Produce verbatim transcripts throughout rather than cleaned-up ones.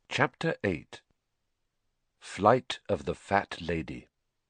Chapter eight. Flight of the Fat Lady.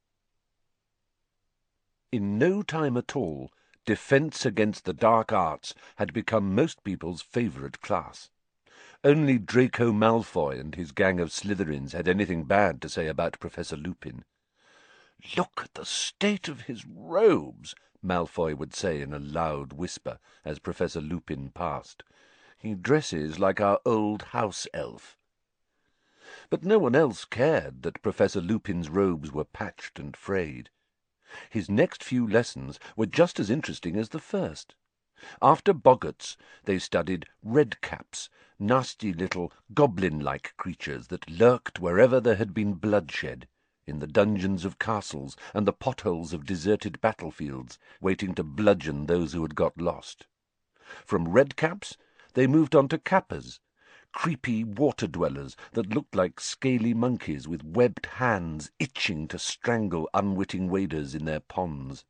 In no time at all, defence against the dark arts had become most people's favourite class. Only Draco Malfoy and his gang of Slytherins had anything bad to say about Professor Lupin. "Look at the state of his robes," Malfoy would say in a loud whisper as Professor Lupin passed. "He dresses like our old house elf." But no one else cared that Professor Lupin's robes were patched and frayed. His next few lessons were just as interesting as the first. After boggarts, they studied redcaps, nasty little goblin-like creatures that lurked wherever there had been bloodshed, in the dungeons of castles and the potholes of deserted battlefields, waiting to bludgeon those who had got lost. From redcaps, they moved on to kappas, creepy water-dwellers that looked like scaly monkeys with webbed hands itching to strangle unwitting waders in their ponds.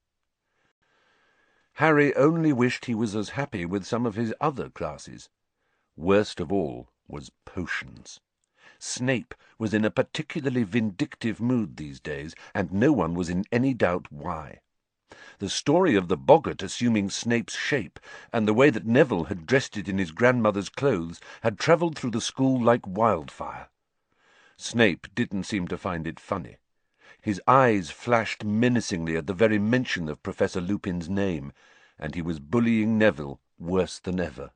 Harry only wished he was as happy with some of his other classes. Worst of all was potions. Snape was in a particularly vindictive mood these days, and no one was in any doubt why. The story of the boggart assuming Snape's shape, and the way that Neville had dressed it in his grandmother's clothes, had travelled through the school like wildfire. Snape didn't seem to find it funny. His eyes flashed menacingly at the very mention of Professor Lupin's name, and he was bullying Neville worse than ever.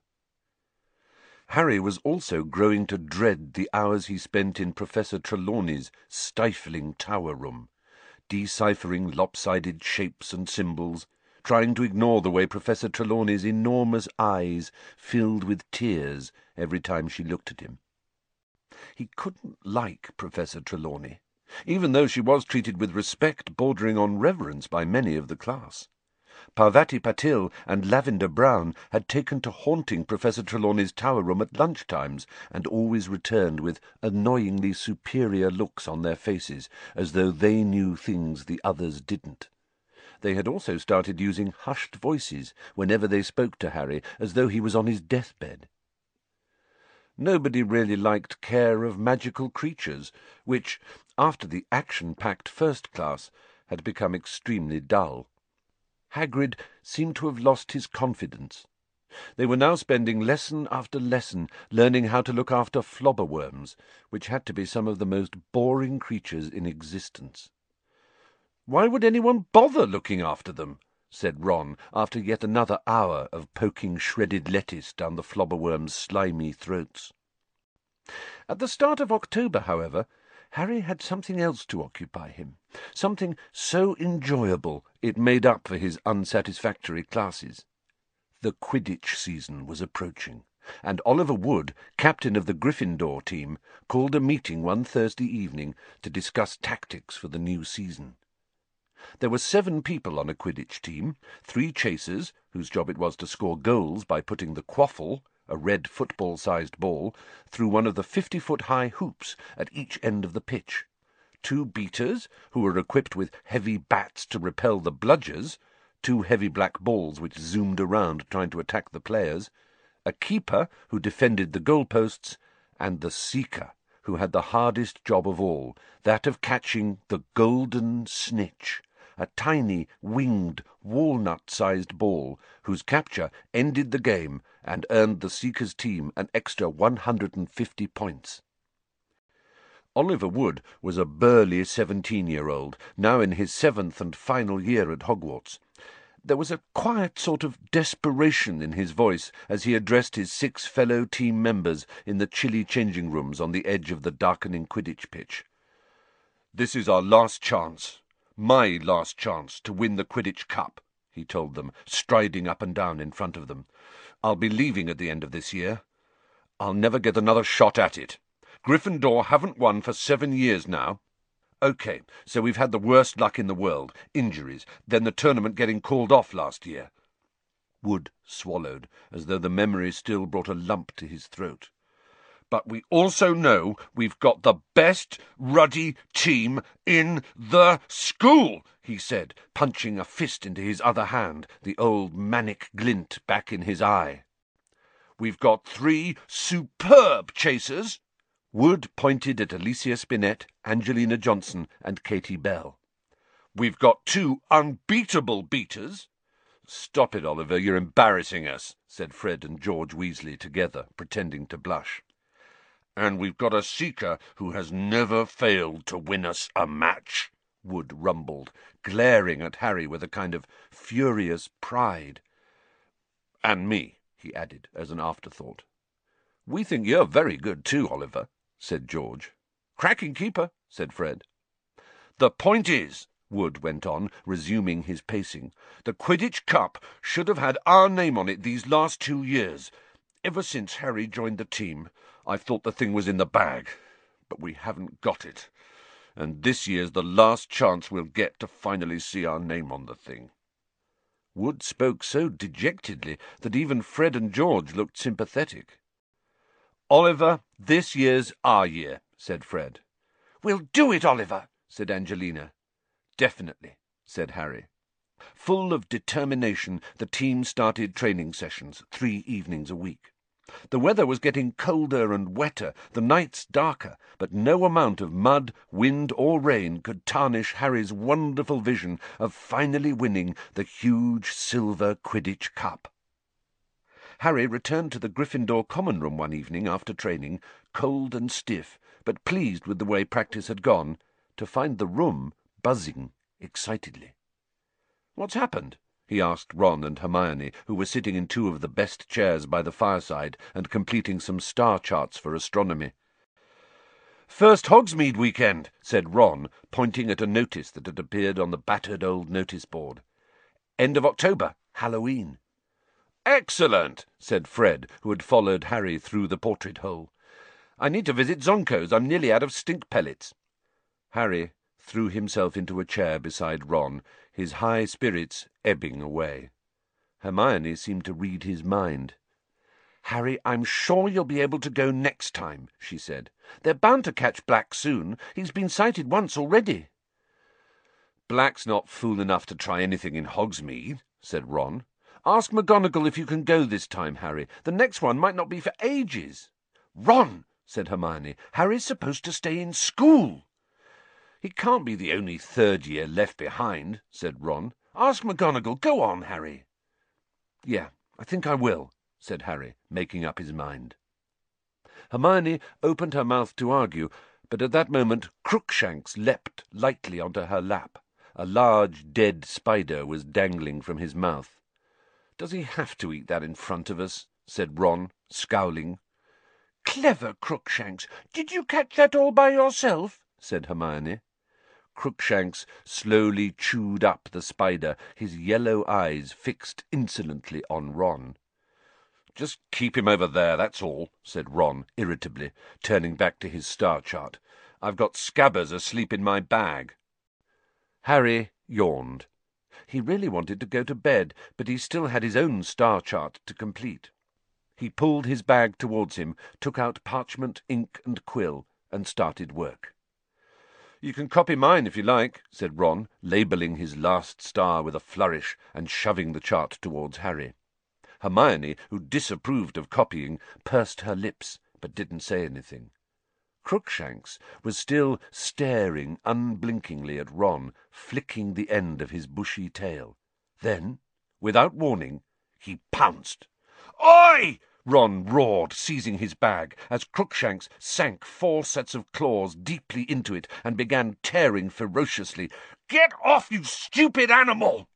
Harry was also growing to dread the hours he spent in Professor Trelawney's stifling tower room, deciphering lopsided shapes and symbols, trying to ignore the way Professor Trelawney's enormous eyes filled with tears every time she looked at him. He couldn't like Professor Trelawney, even though she was treated with respect bordering on reverence by many of the class. Parvati Patil and Lavender Brown had taken to haunting Professor Trelawney's tower room at lunch-times, and always returned with annoyingly superior looks on their faces, as though they knew things the others didn't. They had also started using hushed voices whenever they spoke to Harry, as though he was on his deathbed. Nobody really liked Care of Magical Creatures, which, after the action-packed first class, had become extremely dull. Hagrid seemed to have lost his confidence. They were now spending lesson after lesson learning how to look after flobberworms, which had to be some of the most boring creatures in existence. "Why would anyone bother looking after them?" said Ron, after yet another hour of poking shredded lettuce down the flobberworms' slimy throats. At the start of October, however, Harry had something else to occupy him, something so enjoyable it made up for his unsatisfactory classes. The Quidditch season was approaching, and Oliver Wood, captain of the Gryffindor team, called a meeting one Thursday evening to discuss tactics for the new season. There were seven people on a Quidditch team, three chasers, whose job it was to score goals by putting the quaffle, a red football-sized ball, through one of the fifty-foot-high hoops at each end of the pitch, two beaters, who were equipped with heavy bats to repel the bludgers, two heavy black balls which zoomed around trying to attack the players, a keeper who defended the goalposts, and the seeker, who had the hardest job of all, that of catching the golden snitch, a tiny, winged, walnut-sized ball, whose capture ended the game and earned the Seeker's team an extra one hundred and fifty points. Oliver Wood was a burly seventeen-year-old, now in his seventh and final year at Hogwarts. There was a quiet sort of desperation in his voice as he addressed his six fellow team members in the chilly changing rooms on the edge of the darkening Quidditch pitch. "This is our last chance. My last chance to win the Quidditch Cup," he told them, striding up and down in front of them. "I'll be leaving at the end of this year. I'll never get another shot at it. Gryffindor haven't won for seven years now. OK, so we've had the worst luck in the world, injuries, then the tournament getting called off last year." Wood swallowed, as though the memory still brought a lump to his throat. "But we also know we've got the best ruddy team in the school," he said, punching a fist into his other hand, the old manic glint back in his eye. "We've got three superb chasers, Wood pointed at Alicia Spinett, Angelina Johnson, and Katie Bell. "We've got two unbeatable beaters." "Stop it, Oliver, you're embarrassing us," said Fred and George Weasley together, pretending to blush. "And we've got a seeker who has never failed to win us a match," Wood rumbled, glaring at Harry with a kind of furious pride. "And me," he added as an afterthought. "We think you're very good too, Oliver," said George. "Cracking keeper," said Fred. "The point is," Wood went on, resuming his pacing, "the Quidditch Cup should have had our name on it these last two years. Ever since Harry joined the team, I've thought the thing was in the bag, but we haven't got it, and this year's the last chance we'll get to finally see our name on the thing." Wood spoke so dejectedly that even Fred and George looked sympathetic. "Oliver, this year's our year," said Fred. "We'll do it, Oliver," said Angelina. "Definitely," said Harry. Full of determination, the team started training sessions three evenings a week. The weather was getting colder and wetter, the nights darker, but no amount of mud, wind, or rain could tarnish Harry's wonderful vision of finally winning the huge silver Quidditch Cup. Harry returned to the Gryffindor common room one evening after training, cold and stiff, but pleased with the way practice had gone, to find the room buzzing excitedly. "What's happened?" he asked Ron and Hermione, who were sitting in two of the best chairs by the fireside and completing some star charts for astronomy. "First Hogsmeade weekend," said Ron, pointing at a notice that had appeared on the battered old notice board. "End of October, Halloween." "Excellent," said Fred, who had followed Harry through the portrait hole. "I need to visit Zonko's. I'm nearly out of stink pellets." Harry threw himself into a chair beside Ron, his high spirits ebbing away. Hermione seemed to read his mind. "Harry, I'm sure you'll be able to go next time," she said. "They're bound to catch Black soon. He's been sighted once already." "Black's not fool enough to try anything in Hogsmeade," said Ron. "Ask McGonagall if you can go this time, Harry. The next one might not be for ages." "Ron," said Hermione, "Harry's supposed to stay in school." "He can't be the only third year left behind," said Ron. "Ask McGonagall. Go on, Harry." "Yeah, I think I will," said Harry, making up his mind. Hermione opened her mouth to argue, but at that moment Crookshanks leapt lightly onto her lap. A large dead spider was dangling from his mouth. "Does he have to eat that in front of us?" said Ron, scowling. "Clever Crookshanks! Did you catch that all by yourself?" said Hermione. Crookshanks slowly chewed up the spider, his yellow eyes fixed insolently on Ron. "Just keep him over there, that's all," said Ron irritably, turning back to his star chart. "I've got Scabbers asleep in my bag." Harry yawned. He really wanted to go to bed, but he still had his own star chart to complete. He pulled his bag towards him, took out parchment, ink, and quill, and started work. "You can copy mine if you like," said Ron, labelling his last star with a flourish and shoving the chart towards Harry. Hermione, who disapproved of copying, pursed her lips, but didn't say anything. Crookshanks was still staring unblinkingly at Ron, flicking the end of his bushy tail. Then, without warning, he pounced. "Oi!" Ron roared, seizing his bag, as Crookshanks sank four sets of claws deeply into it and began tearing ferociously. "Get off, you stupid animal!"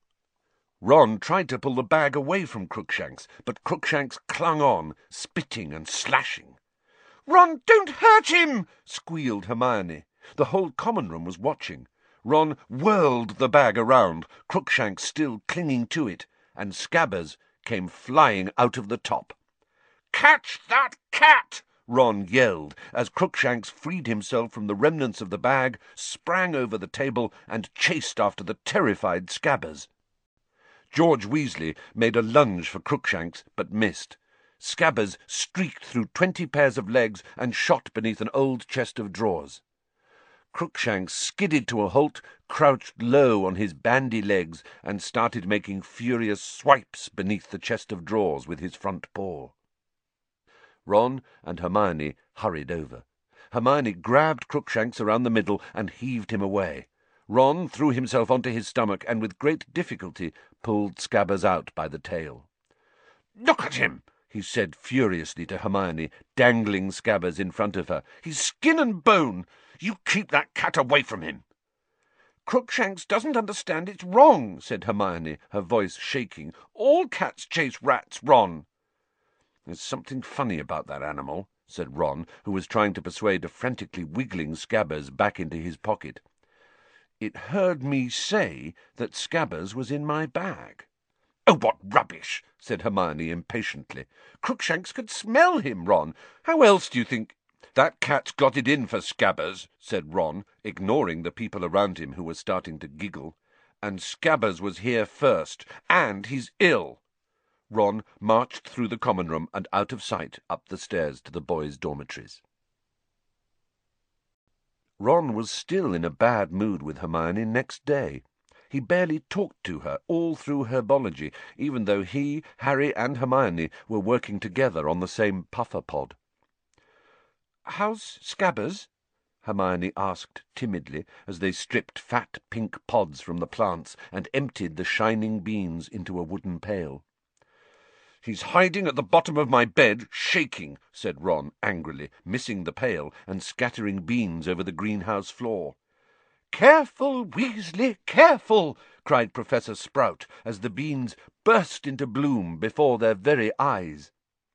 Ron tried to pull the bag away from Crookshanks, but Crookshanks clung on, spitting and slashing. "Ron, don't hurt him!" squealed Hermione. The whole common room was watching. Ron whirled the bag around, Crookshanks still clinging to it, and Scabbers came flying out of the top. "Catch that cat!" Ron yelled, as Crookshanks freed himself from the remnants of the bag, sprang over the table, and chased after the terrified Scabbers. George Weasley made a lunge for Crookshanks, but missed. Scabbers streaked through twenty pairs of legs and shot beneath an old chest of drawers. Crookshanks skidded to a halt, crouched low on his bandy legs, and started making furious swipes beneath the chest of drawers with his front paw. Ron and Hermione hurried over. Hermione grabbed Crookshanks around the middle and heaved him away. Ron threw himself onto his stomach and with great difficulty pulled Scabbers out by the tail. "Look at him!" he said furiously to Hermione, dangling Scabbers in front of her. "He's skin and bone. You keep that cat away from him." "Crookshanks doesn't understand it's wrong," said Hermione, her voice shaking. "All cats chase rats, Ron." "There's something funny about that animal," said Ron, who was trying to persuade a frantically wiggling Scabbers back into his pocket. "It heard me say that Scabbers was in my bag." "Oh, what rubbish!" said Hermione impatiently. "Crookshanks could smell him, Ron. How else do you think—" "That cat's got it in for Scabbers," said Ron, ignoring the people around him who were starting to giggle. "And Scabbers was here first, and he's ill." Ron marched through the common room and out of sight up the stairs to the boys' dormitories. Ron was still in a bad mood with Hermione next day. He barely talked to her all through herbology, even though he, Harry, and Hermione were working together on the same puffer pod. "How's Scabbers?" Hermione asked timidly as they stripped fat pink pods from the plants and emptied the shining beans into a wooden pail. "He's hiding at the bottom of my bed, shaking," said Ron angrily, missing the pail and scattering beans over the greenhouse floor. "Careful, Weasley, careful!" cried Professor Sprout as the beans burst into bloom before their very eyes.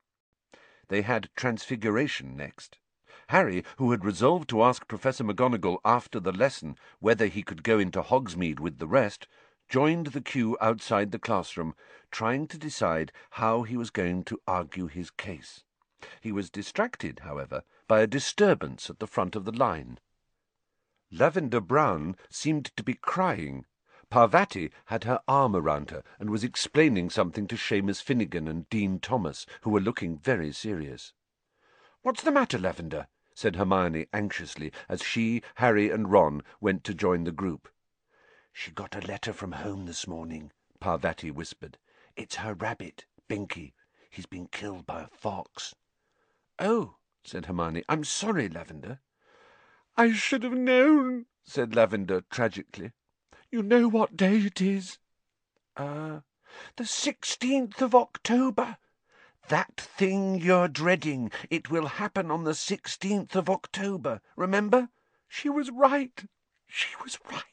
They had Transfiguration next. Harry, who had resolved to ask Professor McGonagall after the lesson whether he could go into Hogsmeade with the rest, joined the queue outside the classroom, trying to decide how he was going to argue his case. He was distracted, however, by a disturbance at the front of the line. Lavender Brown seemed to be crying. Parvati had her arm around her and was explaining something to Seamus Finnegan and Dean Thomas, who were looking very serious. "What's the matter, Lavender?" said Hermione anxiously as she, Harry, and Ron went to join the group. "She got a letter from home this morning," Parvati whispered. "It's her rabbit, Binky. He's been killed by a fox." "Oh," said Hermione. "I'm sorry, Lavender." "I should have known," said Lavender tragically. "You know what day it is?" Uh, the sixteenth of October. That thing you're dreading. It will happen on the sixteenth of October. Remember? She was right. She was right.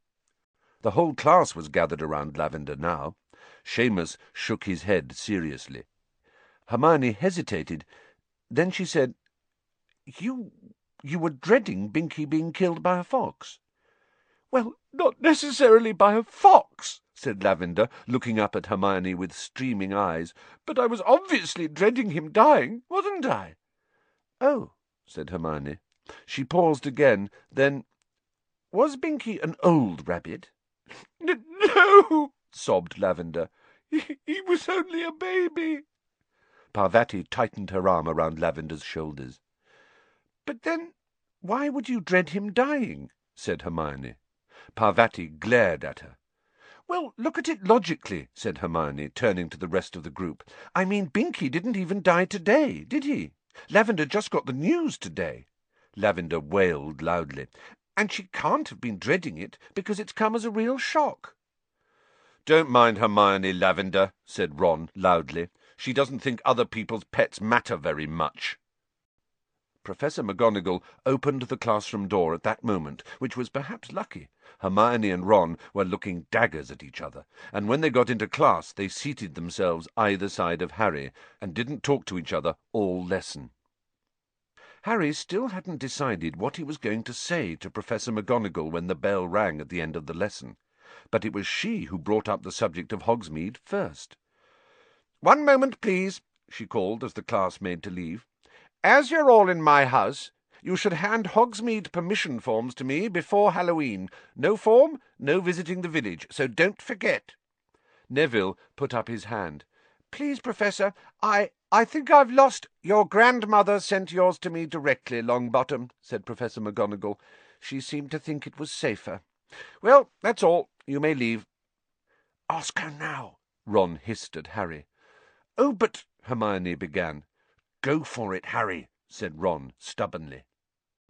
The whole class was gathered around Lavender now. Seamus shook his head seriously. Hermione hesitated. Then she said, You... you were dreading Binky being killed by a fox?" "Well, not necessarily by a fox," said Lavender, looking up at Hermione with streaming eyes. "But I was obviously dreading him dying, wasn't I?" "Oh," said Hermione. She paused again. Then, "Was Binky an old rabbit?" N "No," sobbed Lavender. He, he was only a baby." Parvati tightened her arm around Lavender's shoulders. "But then, why would you dread him dying?" said Hermione. Parvati glared at her. "Well, look at it logically," said Hermione, turning to the rest of the group. "I mean, Binky didn't even die today, did he? Lavender just got the news today." Lavender wailed loudly. "And she can't have been dreading it, because it's come as a real shock." "Don't mind Hermione, Lavender," said Ron loudly. "She doesn't think other people's pets matter very much." Professor McGonagall opened the classroom door at that moment, which was perhaps lucky. Hermione and Ron were looking daggers at each other, and when they got into class they seated themselves either side of Harry, and didn't talk to each other all lesson. Harry still hadn't decided what he was going to say to Professor McGonagall when the bell rang at the end of the lesson, but it was she who brought up the subject of Hogsmeade first. "One moment, please," she called as the class made to leave. "As you're all in my house, you should hand Hogsmeade permission forms to me before Halloween. No form, no visiting the village, so don't forget." Neville put up his hand. "Please, Professor, I... I think I've lost—" "Your grandmother sent yours to me directly, Longbottom," said Professor McGonagall. "She seemed to think it was safer. Well, that's all. You may leave." "Ask her now," Ron hissed at Harry. "Oh, but—" Hermione began. "Go for it, Harry," said Ron stubbornly.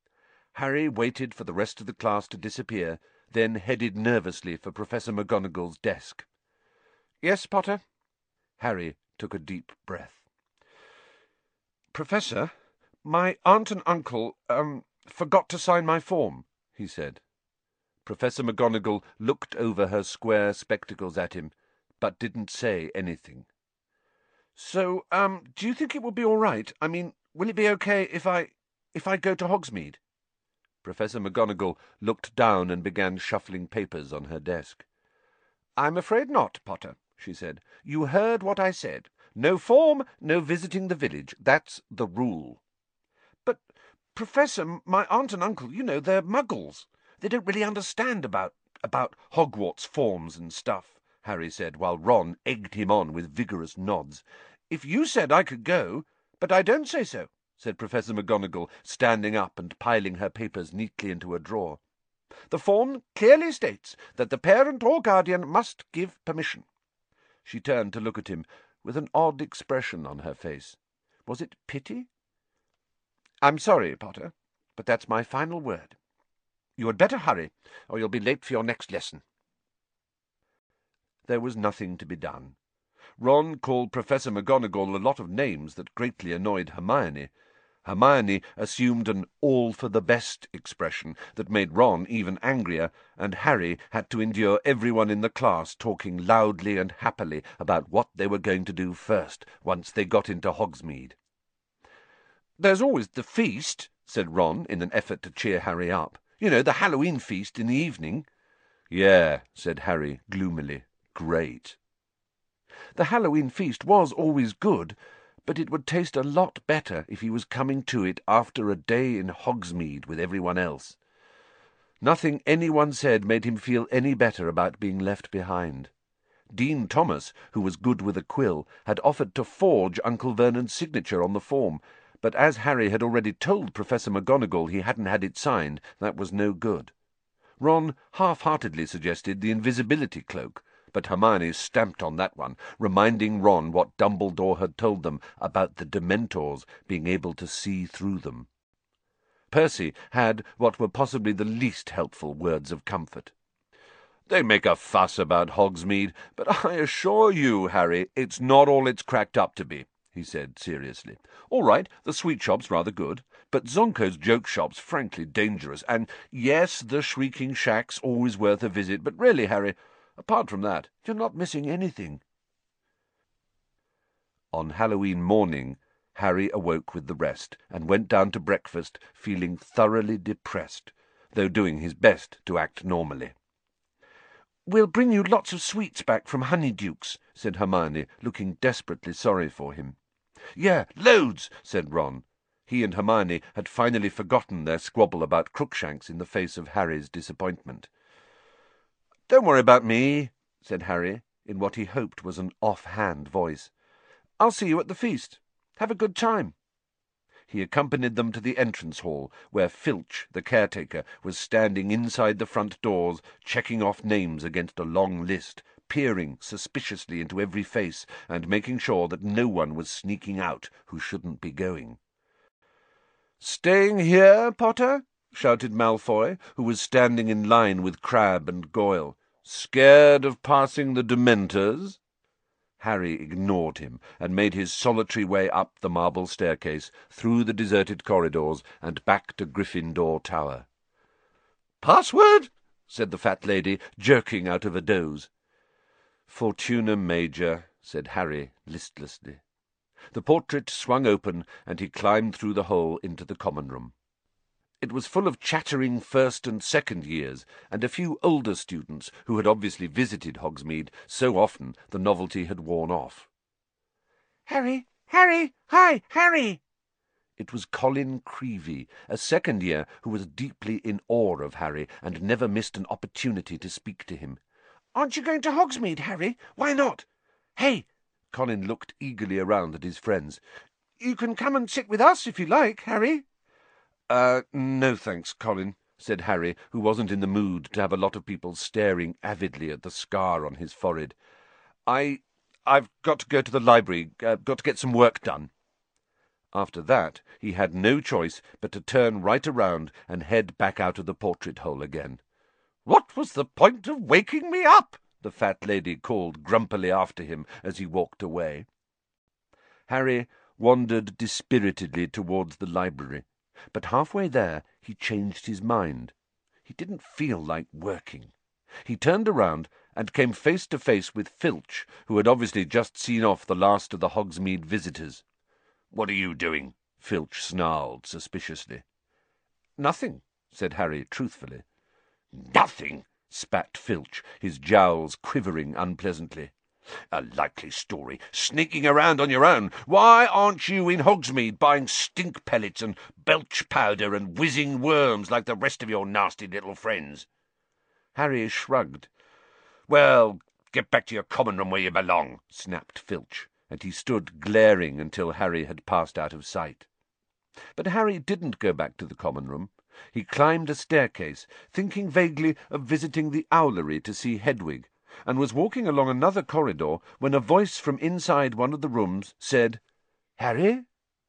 Harry waited for the rest of the class to disappear, then headed nervously for Professor McGonagall's desk. "Yes, Potter?" Harry took a deep breath. "Professor, my aunt and uncle, um, forgot to sign my form," he said. Professor McGonagall looked over her square spectacles at him, but didn't say anything. "So, um, do you think it will be all right? I mean, will it be okay if I... if I go to Hogsmeade?" Professor McGonagall looked down and began shuffling papers on her desk. "I'm afraid not, Potter," she said. "You heard what I said. No form, no visiting the village. That's the rule." "But, Professor, my aunt and uncle, you know, they're muggles. They don't really understand about about Hogwarts forms and stuff," Harry said, while Ron egged him on with vigorous nods. "If you said I could go—" "But I don't say so," said Professor McGonagall, standing up and piling her papers neatly into a drawer. "The form clearly states that the parent or guardian must give permission." She turned to look at him with an odd expression on her face. Was it pity? "I'm sorry, Potter, but that's my final word. You had better hurry, or you'll be late for your next lesson." There was nothing to be done. Ron called Professor McGonagall a lot of names that greatly annoyed Hermione. Hermione assumed an all-for-the-best expression that made Ron even angrier, and Harry had to endure everyone in the class talking loudly and happily about what they were going to do first, once they got into Hogsmeade. "There's always the feast," said Ron, in an effort to cheer Harry up. "You know, the Halloween feast in the evening." "Yeah," said Harry gloomily. "Great." The Halloween feast was always good, but it would taste a lot better if he was coming to it after a day in Hogsmeade with everyone else. Nothing anyone said made him feel any better about being left behind. Dean Thomas, who was good with a quill, had offered to forge Uncle Vernon's signature on the form, but as Harry had already told Professor McGonagall he hadn't had it signed, that was no good. Ron half-heartedly suggested the invisibility cloak, but Hermione stamped on that one, reminding Ron what Dumbledore had told them about the Dementors being able to see through them. Percy had what were possibly the least helpful words of comfort. "They make a fuss about Hogsmeade, but I assure you, Harry, it's not all it's cracked up to be," he said seriously. "All right, the sweet shop's rather good, but Zonko's joke shop's frankly dangerous, and yes, the Shrieking Shack's always worth a visit, but really, Harry, apart from that, you're not missing anything." On Halloween morning, Harry awoke with the rest, and went down to breakfast feeling thoroughly depressed, though doing his best to act normally. "We'll bring you lots of sweets back from Honeydukes," said Hermione, looking desperately sorry for him. "Yeah, loads," said Ron. He and Hermione had finally forgotten their squabble about Crookshanks in the face of Harry's disappointment. "Don't worry about me," said Harry, in what he hoped was an off-hand voice. "I'll see you at the feast. Have a good time." He accompanied them to the entrance hall, where Filch, the caretaker, was standing inside the front doors, checking off names against a long list, peering suspiciously into every face, and making sure that no one was sneaking out who shouldn't be going. "Staying here, Potter?" shouted Malfoy, who was standing in line with Crabbe and Goyle. "Scared of passing the Dementors?" Harry ignored him, and made his solitary way up the marble staircase, through the deserted corridors, and back to Gryffindor Tower. "Password?" said the fat lady, jerking out of a doze. "Fortuna Major," said Harry listlessly. The portrait swung open, and he climbed through the hole into the common room. It was full of chattering first and second years, and a few older students who had obviously visited Hogsmeade so often the novelty had worn off. "Harry! Harry! Hi, Harry!" It was Colin Creevey, a second year who was deeply in awe of Harry and never missed an opportunity to speak to him. "Aren't you going to Hogsmeade, Harry? Why not? Hey!" Colin looked eagerly around at his friends. "You can come and sit with us if you like, Harry." Uh, no thanks, Colin," said Harry, who wasn't in the mood to have a lot of people staring avidly at the scar on his forehead. I... I've got to go to the library, uh, got to get some work done." After that he had no choice but to turn right around and head back out of the portrait hole again. "What was the point of waking me up?" the fat lady called grumpily after him as he walked away. Harry wandered dispiritedly towards the library, but halfway there he changed his mind. He didn't feel like working. He turned around and came face to face with Filch, who had obviously just seen off the last of the Hogsmeade visitors. "What are you doing?" Filch snarled suspiciously. "Nothing," said Harry truthfully. "Nothing!" spat Filch, his jowls quivering unpleasantly. "A likely story, sneaking around on your own. Why aren't you in Hogsmeade buying stink pellets and belch powder and whizzing worms like the rest of your nasty little friends?" Harry shrugged. "Well, get back to your common room where you belong," snapped Filch, and he stood glaring until Harry had passed out of sight. But Harry didn't go back to the common room. He climbed a staircase, thinking vaguely of visiting the owlery to see Hedwig, and was walking along another corridor when a voice from inside one of the rooms said, "Harry?"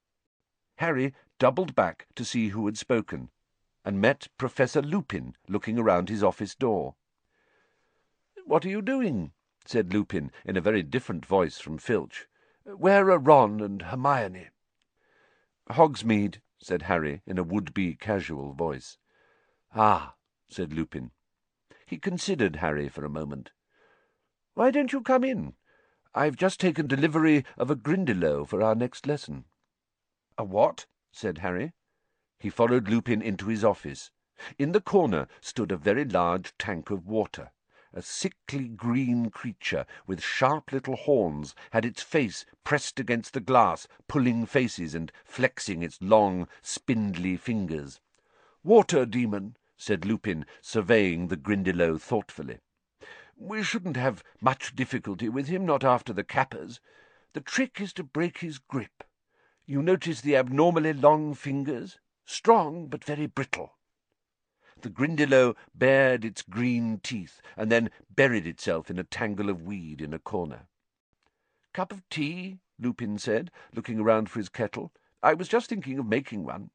Harry doubled back to see who had spoken, and met Professor Lupin looking around his office door. "What are you doing?" said Lupin, in a very different voice from Filch. "Where are Ron and Hermione?" "Hogsmeade," said Harry, in a would-be casual voice. "Ah," said Lupin. He considered Harry for a moment. "Why don't you come in? I've just taken delivery of a Grindylow for our next lesson." "A what?" said Harry. He followed Lupin into his office. In the corner stood a very large tank of water. A sickly green creature with sharp little horns had its face pressed against the glass, pulling faces and flexing its long, spindly fingers. "Water demon," said Lupin, surveying the Grindylow thoughtfully. "We shouldn't have much difficulty with him, not after the cappers. The trick is to break his grip. You notice the abnormally long fingers? Strong, but very brittle." The Grindylow bared its green teeth and then buried itself in a tangle of weed in a corner. "Cup of tea?" Lupin said, looking around for his kettle. "I was just thinking of making one."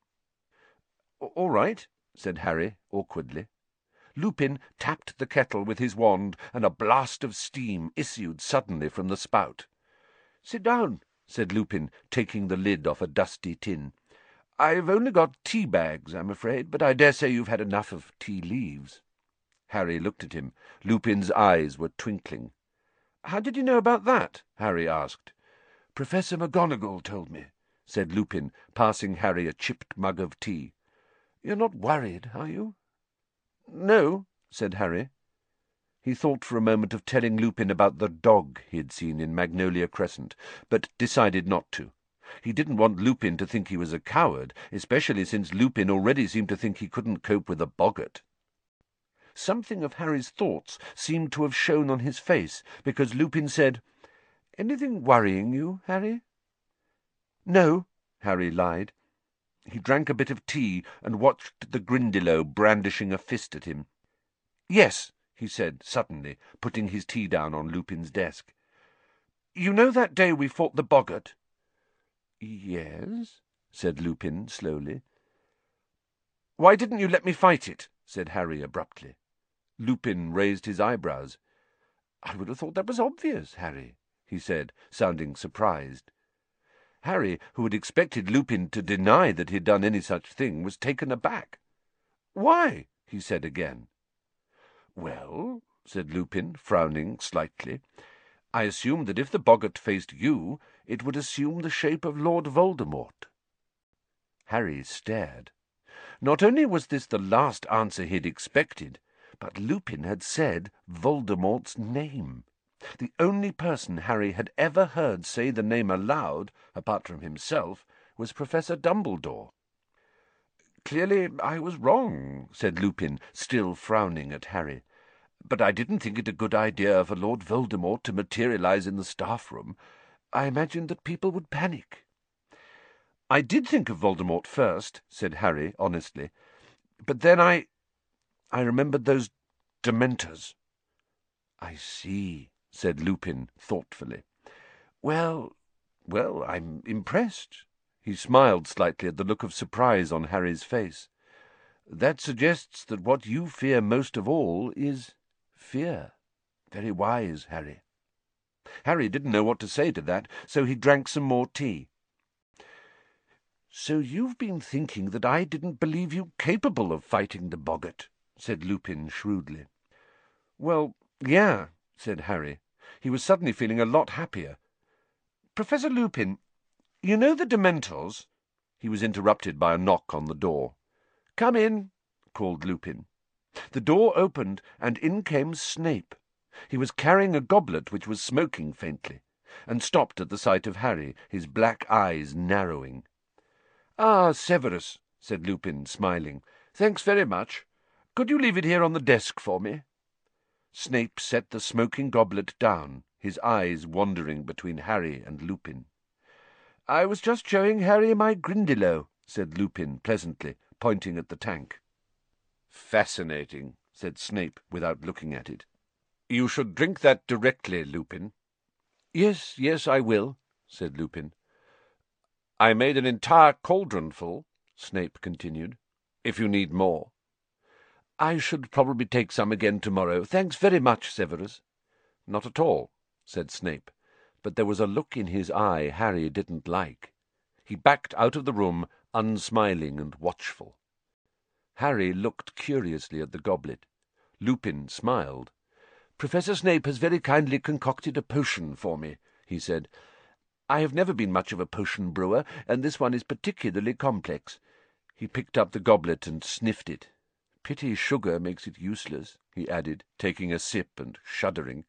"All right," said Harry, awkwardly. Lupin tapped the kettle with his wand, and a blast of steam issued suddenly from the spout. "Sit down," said Lupin, taking the lid off a dusty tin. "I've only got tea bags, I'm afraid, but I dare say you've had enough of tea leaves." Harry looked at him. Lupin's eyes were twinkling. "How did you know about that?" Harry asked. "Professor McGonagall told me," said Lupin, passing Harry a chipped mug of tea. "You're not worried, are you?" "No," said Harry. He thought for a moment of telling Lupin about the dog he had seen in Magnolia Crescent, but decided not to. He didn't want Lupin to think he was a coward, especially since Lupin already seemed to think he couldn't cope with a boggart. Something of Harry's thoughts seemed to have shown on his face, because Lupin said, "Anything worrying you, Harry?" "No," Harry lied. He drank a bit of tea and watched the Grindylow brandishing a fist at him. "Yes," he said suddenly, putting his tea down on Lupin's desk. "You know that day we fought the boggart?" "Yes," said Lupin slowly. "Why didn't you let me fight it?" said Harry abruptly. Lupin raised his eyebrows. "I would have thought that was obvious, Harry," he said, sounding surprised. Harry, who had expected Lupin to deny that he had done any such thing, was taken aback. "Why?" he said again. "Well," said Lupin, frowning slightly, "I assumed that if the boggart faced you, it would assume the shape of Lord Voldemort." Harry stared. Not only was this the last answer he had expected, but Lupin had said Voldemort's name. The only person Harry had ever heard say the name aloud, apart from himself, was Professor Dumbledore. "Clearly I was wrong," said Lupin, still frowning at Harry. "But I didn't think it a good idea for Lord Voldemort to materialize in the staff-room. I imagined that people would panic." "I did think of Voldemort first," said Harry honestly. "But then I... I remembered those Dementors." "I see," said Lupin thoughtfully. "Well, well, I'm impressed," He smiled slightly at the look of surprise on Harry's face. "That suggests that what you fear most of all is fear. Very wise, Harry." Harry didn't know what to say to that, so he drank some more tea. "So you've been thinking that I didn't believe you capable of fighting the boggart," said Lupin shrewdly. "Well, yeah," said Harry. He was suddenly feeling a lot happier. "Professor Lupin, you know the Dementors?" He was interrupted by a knock on the door. "Come in," called Lupin. The door opened, and in came Snape. He was carrying a goblet which was smoking faintly, and stopped at the sight of Harry, his black eyes narrowing. "Ah, Severus," said Lupin, smiling. "Thanks very much. Could you leave it here on the desk for me?" Snape set the smoking goblet down, his eyes wandering between Harry and Lupin. "I was just showing Harry my Grindylow," said Lupin pleasantly, pointing at the tank. "Fascinating," said Snape, without looking at it. "You should drink that directly, Lupin." "Yes, yes, I will," said Lupin. "I made an entire cauldron full," Snape continued, "if you need more." "I should probably take some again tomorrow. Thanks very much, Severus." "Not at all," said Snape, but there was a look in his eye Harry didn't like. He backed out of the room, unsmiling and watchful. Harry looked curiously at the goblet. Lupin smiled. "Professor Snape has very kindly concocted a potion for me," he said. "I have never been much of a potion brewer, and this one is particularly complex." He picked up the goblet and sniffed it. "Pity sugar makes it useless," he added, taking a sip and shuddering.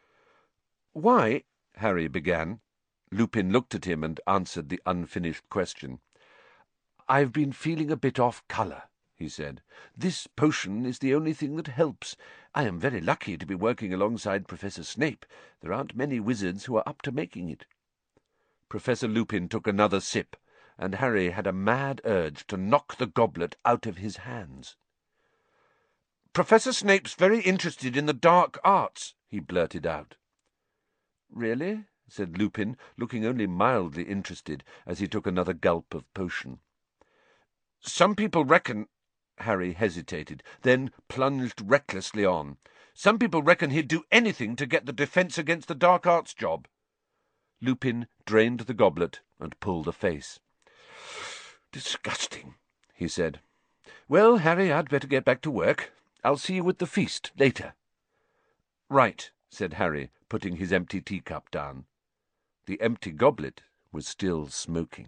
"Why—" Harry began. Lupin looked at him and answered the unfinished question. "I've been feeling a bit off colour," he said. "This potion is the only thing that helps. I am very lucky to be working alongside Professor Snape. There aren't many wizards who are up to making it." Professor Lupin took another sip, and Harry had a mad urge to knock the goblet out of his hands. "Professor Snape's very interested in the dark arts," he blurted out. "Really?" said Lupin, looking only mildly interested, as he took another gulp of potion. "Some people reckon—" Harry hesitated, then plunged recklessly on. "Some people reckon he'd do anything to get the Defence Against the Dark Arts job." Lupin drained the goblet and pulled a face. "Disgusting," he said. "Well, Harry, I'd better get back to work. I'll see you at the feast later." "Right," said Harry, putting his empty teacup down. The empty goblet was still smoking.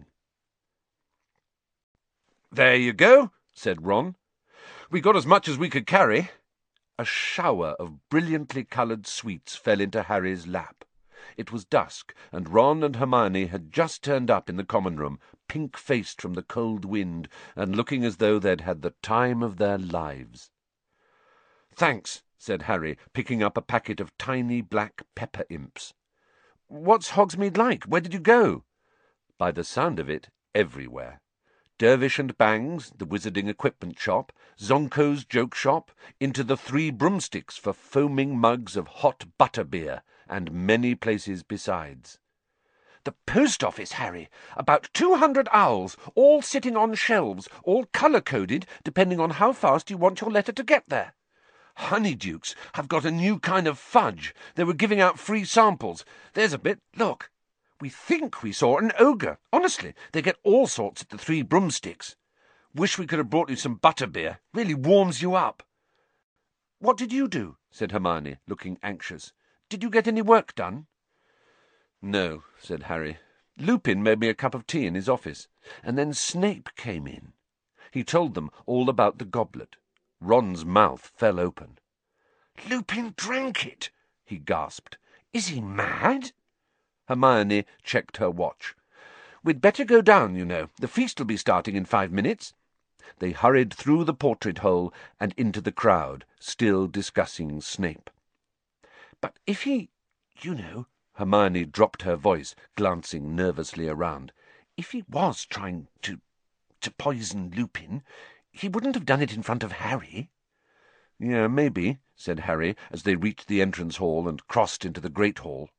"There you go," said Ron. "We got as much as we could carry." A shower of brilliantly coloured sweets fell into Harry's lap. It was dusk, and Ron and Hermione had just turned up in the common room, pink-faced from the cold wind, and looking as though they'd had the time of their lives. "Thanks," said Harry, picking up a packet of tiny black pepper imps. "What's Hogsmeade like? Where did you go?" By the sound of it, everywhere. Dervish and Bangs, the wizarding equipment shop, Zonko's joke shop, into the Three Broomsticks for foaming mugs of hot butter beer, and many places besides. "The post office, Harry. About two hundred owls, all sitting on shelves, all colour-coded, depending on how fast you want your letter to get there. Honeydukes have got a new kind of fudge. They were giving out free samples. There's a bit. Look. We think we saw an ogre. Honestly, they get all sorts at the Three Broomsticks. Wish we could have brought you some butterbeer. Really warms you up." "What did you do?" said Hermione, looking anxious. "Did you get any work done?" "No," said Harry. "Lupin made me a cup of tea in his office, and then Snape came in. He told them all about the goblet." Ron's mouth fell open. "Lupin drank it!" he gasped. "Is he mad?" Hermione checked her watch. "We'd better go down, you know. The feast will be starting in five minutes." They hurried through the portrait hole and into the crowd, still discussing Snape. "But if he, you know," Hermione dropped her voice, glancing nervously around, "if he was trying to, to poison Lupin, he wouldn't have done it in front of Harry." "Yeah, maybe," said Harry, as they reached the entrance hall and crossed into the Great Hall.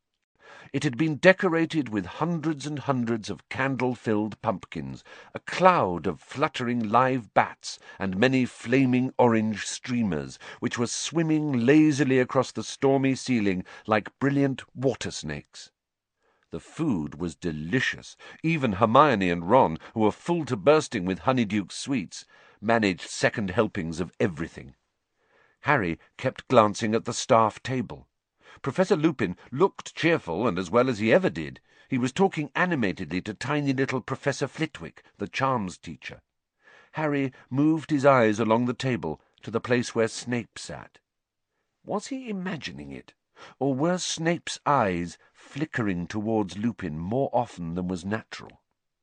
It had been decorated with hundreds and hundreds of candle-filled pumpkins, a cloud of fluttering live bats, and many flaming orange streamers, which were swimming lazily across the stormy ceiling like brilliant water snakes. The food was delicious. Even Hermione and Ron, who were full to bursting with Honeyduke's sweets, managed second helpings of everything. Harry kept glancing at the staff table. Professor Lupin looked cheerful and as well as he ever did. He was talking animatedly to tiny little Professor Flitwick, the charms teacher. Harry moved his eyes along the table to the place where Snape sat. Was he imagining it, or were Snape's eyes flickering towards Lupin more often than was natural?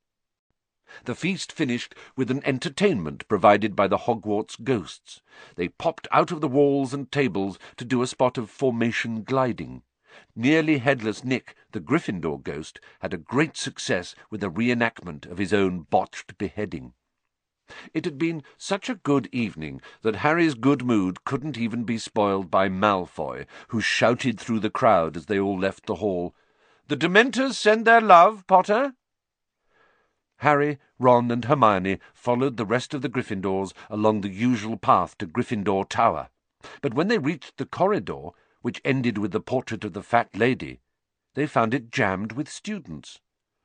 The feast finished with an entertainment provided by the Hogwarts ghosts. They popped out of the walls and tables to do a spot of formation gliding. Nearly headless Nick, the Gryffindor ghost, had a great success with a reenactment of his own botched beheading. It had been such a good evening that Harry's good mood couldn't even be spoiled by Malfoy, who shouted through the crowd as they all left the hall, "The Dementors send their love, Potter!" Harry, Ron, and Hermione followed the rest of the Gryffindors along the usual path to Gryffindor Tower, but when they reached the corridor, which ended with the portrait of the fat lady, they found it jammed with students.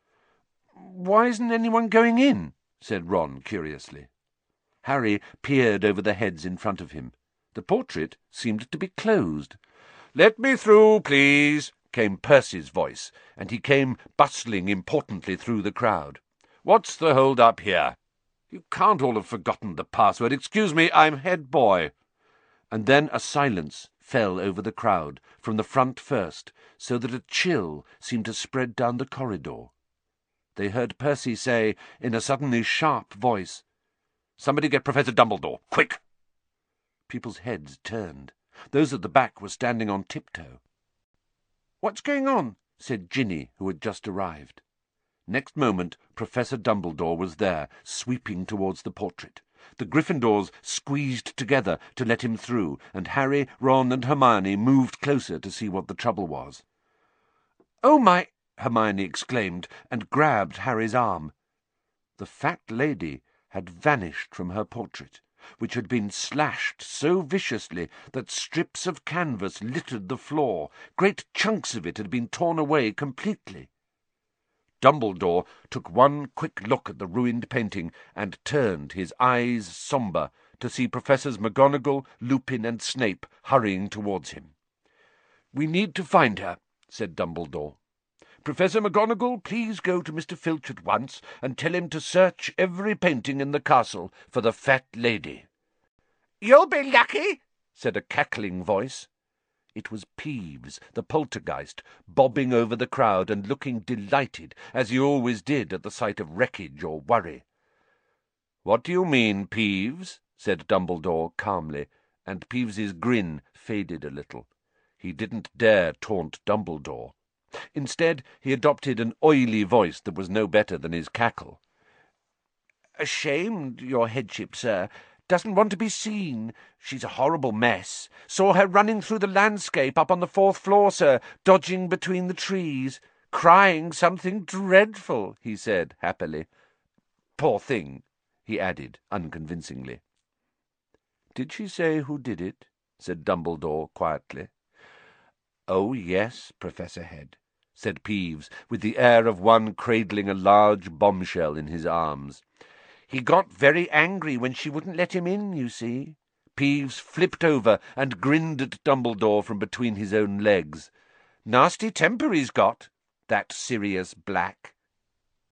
"Why isn't anyone going in?" said Ron curiously. Harry peered over the heads in front of him. The portrait seemed to be closed. "Let me through, please," came Percy's voice, and he came bustling importantly through the crowd. "What's the hold-up here? You can't all have forgotten the password. Excuse me, I'm head boy." And then a silence fell over the crowd, from the front first, so that a chill seemed to spread down the corridor. They heard Percy say, in a suddenly sharp voice, "Somebody get Professor Dumbledore, quick!" People's heads turned. Those at the back were standing on tiptoe. "What's going on?" said Ginny, who had just arrived. Next moment Professor Dumbledore was there, sweeping towards the portrait. The Gryffindors squeezed together to let him through, and Harry, Ron, and Hermione moved closer to see what the trouble was. "Oh, my!" Hermione exclaimed, and grabbed Harry's arm. The fat lady had vanished from her portrait, which had been slashed so viciously that strips of canvas littered the floor. Great chunks of it had been torn away completely. Dumbledore took one quick look at the ruined painting and turned, his eyes sombre, to see Professors McGonagall, Lupin, and Snape hurrying towards him. "We need to find her," said Dumbledore. "Professor McGonagall, please go to Mister Filch at once and tell him to search every painting in the castle for the fat lady." "You'll be lucky," said a cackling voice. It was Peeves, the poltergeist, bobbing over the crowd and looking delighted, as he always did at the sight of wreckage or worry. "What do you mean, Peeves?" said Dumbledore calmly, and Peeves's grin faded a little. He didn't dare taunt Dumbledore. Instead, he adopted an oily voice that was no better than his cackle. "Ashamed, your headship, sir. Doesn't want to be seen. She's a horrible mess. Saw her running through the landscape up on the fourth floor, sir, dodging between the trees. Crying something dreadful," he said happily. "Poor thing," he added unconvincingly. "Did she say who did it?" said Dumbledore quietly. "Oh, yes, Professor Head," said Peeves, with the air of one cradling a large bombshell in his arms. "He got very angry when she wouldn't let him in, you see." Peeves flipped over and grinned at Dumbledore from between his own legs. "Nasty temper he's got, that Sirius Black."